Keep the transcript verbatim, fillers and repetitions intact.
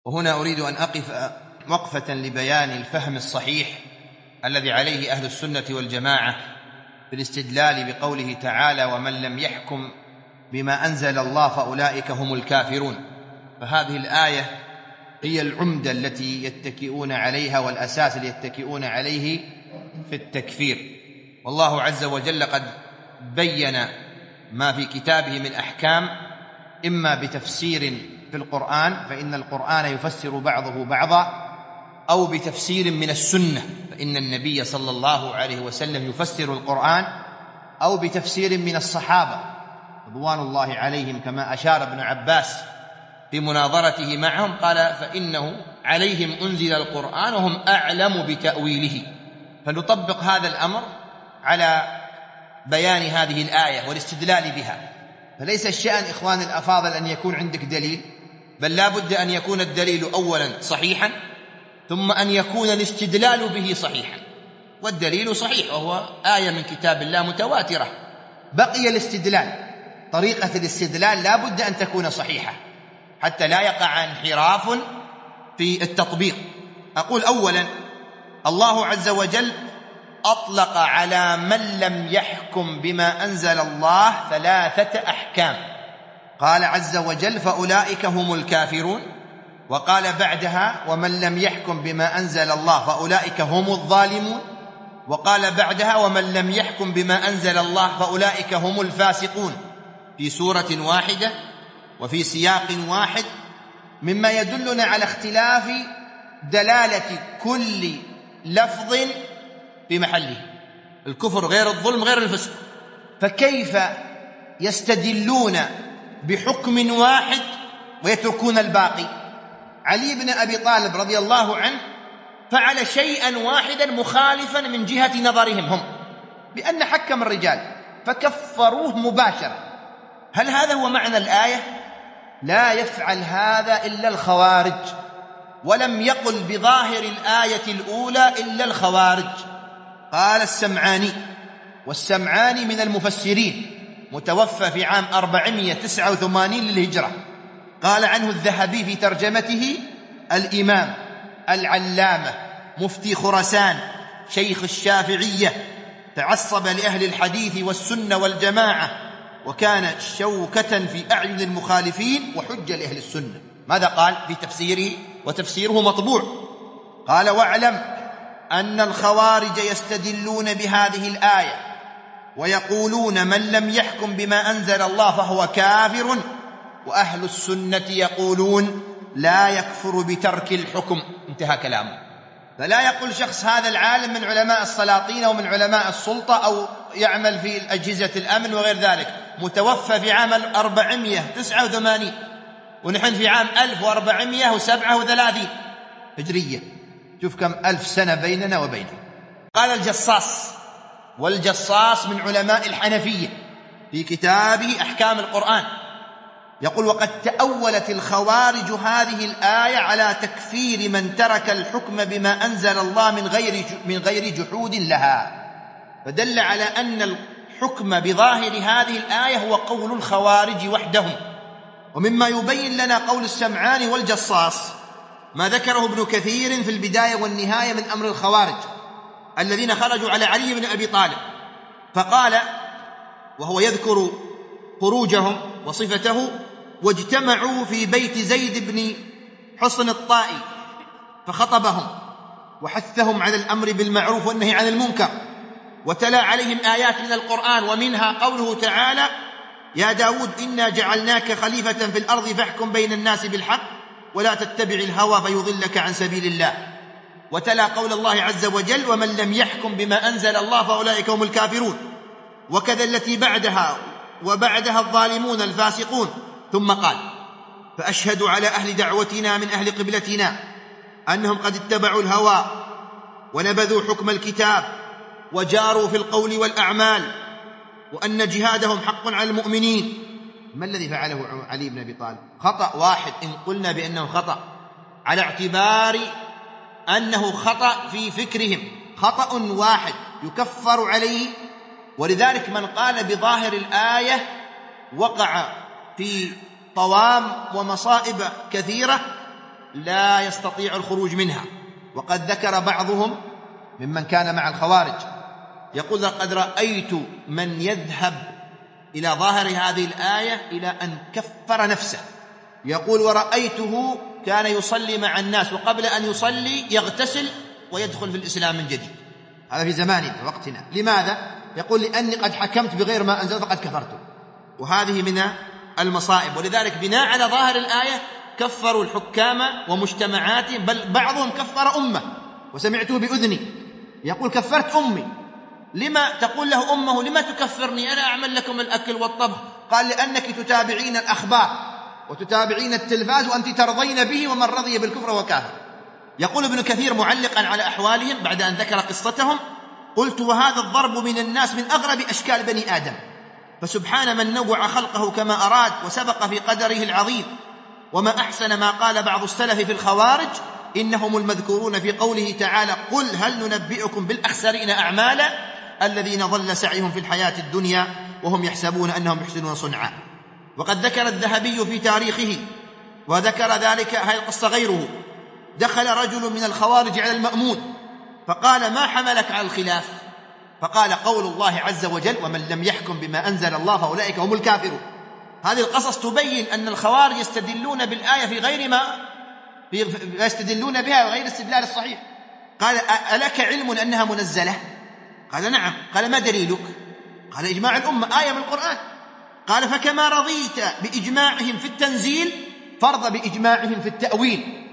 وهنا أريد أن أقف وقفة لبيان الفهم الصحيح الذي عليه أهل السنة والجماعة في الاستدلال بقوله تعالى: ومن لم يحكم بما أنزل الله فأولئك هم الكافرون. فهذه الآية هي العمدة التي يتكئون عليها والأساس الذي يتكئون عليه في التكفير. والله عز وجل قد بين ما في كتابه من أحكام، إما بتفسير في القرآن فإن القرآن يفسر بعضه بعضا، أو بتفسير من السنة فإن النبي صلى الله عليه وسلم يفسر القرآن، أو بتفسير من الصحابة رضوان الله عليهم، كما أشار ابن عباس في مناظرته معهم قال: فإنه عليهم أنزل القرآن وهم أعلم بتأويله. فنطبق هذا الأمر على بيان هذه الآية والاستدلال بها. فليس الشأن إخوان الأفاضل أن يكون عندك دليل، بل لا بد أن يكون الدليل أولا صحيحا، ثم أن يكون الاستدلال به صحيحا. والدليل صحيح وهو آية من كتاب الله متواترة. بقي الاستدلال، طريقة الاستدلال لا بد أن تكون صحيحة حتى لا يقع انحراف في التطبيق. أقول أولا: الله عز وجل أطلق على من لم يحكم بما أنزل الله ثلاثة أحكام. قال عز وجل: فأولئك هم الكافرون، وقال بعدها: ومن لم يحكم بما أنزل الله فأولئك هم الظالمون، وقال بعدها: ومن لم يحكم بما أنزل الله فأولئك هم الفاسقون، في سورة واحدة وفي سياق واحد، مما يدلنا على اختلاف دلالة كل لفظ في محله. الكفر غير الظلم غير الفسق، فكيف يستدلون بحكم واحد ويتركون الباقي؟ علي بن أبي طالب رضي الله عنه فعل شيئا واحدا مخالفا من جهة نظرهم هم، بأن حكم الرجال فكفروه مباشرة. هل هذا هو معنى الآية؟ لا يفعل هذا إلا الخوارج، ولم يقل بظاهر الآية الأولى إلا الخوارج. قال السمعاني، والسمعاني من المفسرين، متوفى في عام أربعمائة وتسعة وثمانين للهجرة. قال عنه الذهبي في ترجمته: الإمام العلامة مفتي خراسان شيخ الشافعية، تعصب لأهل الحديث والسنة والجماعة، وكان شوكة في أعين المخالفين وحجة لأهل السنة. ماذا قال في تفسيره؟ وتفسيره مطبوع. قال: واعلم أن الخوارج يستدلون بهذه الآية ويقولون من لم يحكم بما أنزل الله فهو كافر، وأهل السنة يقولون لا يكفر بترك الحكم. انتهى كلامه. فلا يقول شخص هذا العالم من علماء السلاطين أو من علماء السلطة أو يعمل في أجهزة الأمن وغير ذلك، متوفى في عام أربعمائة وتسعة وثمانين ونحن في عام ألف وأربعمائة وسبعة وثلاثين هجرية. شوف كم ألف سنة بيننا وبينه. قال الجصاص، والجصاص من علماء الحنفية، في كتابه أحكام القرآن يقول: وقد تأولت الخوارج هذه الآية على تكفير من ترك الحكم بما أنزل الله من غير من غير جحود لها، فدل على أن الحكم بظاهر هذه الآية هو قول الخوارج وحدهم. ومما يبين لنا قول السمعاني والجصاص ما ذكره ابن كثير في البداية والنهاية من أمر الخوارج الذين خرجوا على علي بن أبي طالب، فقال وهو يذكر خروجهم وصفته: واجتمعوا في بيت زيد بن حصن الطائي فخطبهم وحثهم على الأمر بالمعروف والنهي عن المنكر، وتلا عليهم آيات من القرآن، ومنها قوله تعالى: يا داود إنا جعلناك خليفة في الأرض فاحكم بين الناس بالحق ولا تتبع الهوى فيضلك عن سبيل الله. وتلا قول الله عز وجل: ومن لم يحكم بما أنزل الله فأولئك هم الكافرون. وكذا التي بعدها وبعدها الظالمون الفاسقون. ثم قال: فأشهد على أهل دعوتنا من أهل قبلتنا أنهم قد اتبعوا الهوى ونبذوا حكم الكتاب وجاروا في القول والأعمال، وأن جهادهم حق على المؤمنين. ما الذي فعله علي بن أبي طالب؟ خطأ واحد، إن قلنا بأنه خطأ على اعتبار أنه خطأ في فكرهم، خطأ واحد يكفر عليه. ولذلك من قال بظاهر الآية وقع في طوام ومصائب كثيرة، لا يستطيع الخروج منها. وقد ذكر بعضهم ممن كان مع الخوارج يقول: لقد رأيت من يذهب إلى ظاهر هذه الآية إلى أن كفر نفسه. يقول: ورأيته كان يصلي مع الناس، وقبل أن يصلي يغتسل ويدخل في الإسلام من جديد. هذا في زماننا وقتنا. لماذا؟ يقول: لأني قد حكمت بغير ما أنزل فقد كفرت. وهذه من المصائب. ولذلك بناء على ظاهر الآية كفروا الحكام ومجتمعاتهم، بل بعضهم كفر أمة. وسمعته بأذني يقول: كفرت أمي. لما تقول له أمه: لما تكفرني، أنا أعمل لكم الأكل والطبخ؟ قال: لأنك تتابعين الأخبار وتتابعين التلفاز وأنت ترضين به، ومن رضي بالكفر وكافر. يقول ابن كثير معلقا على أحوالهم بعد أن ذكر قصتهم: قلت: وهذا الضرب من الناس من أغرب أشكال بني آدم، فسبحان من نوع خلقه كما أراد وسبق في قدره العظيم. وما أحسن ما قال بعض السلف في الخوارج: إنهم المذكورون في قوله تعالى: قل هل ننبئكم بالأخسرين أعمالا الذين ضل سعيهم في الحياة الدنيا وهم يحسبون أنهم يحسنون صنعا. وقد ذكر الذهبي في تاريخه، وذكر ذلك هذه القصة غيره: دخل رجل من الخوارج على المأمون فقال: ما حملك على الخلاف؟ فقال: قول الله عز وجل: ومن لم يحكم بما أنزل الله فأولئك هم الكافرون. هذه القصص تبين أن الخوارج يستدلون بالآية في غير ما يستدلون بها وغير الاستدلال الصحيح. قال: ألك علم أنها منزلة؟ قال: نعم. قال: ما دليلك؟ قال: إجماع الأمة، آية من القرآن. قال: فكما رضيت بإجماعهم في التنزيل فارض بإجماعهم في التأويل.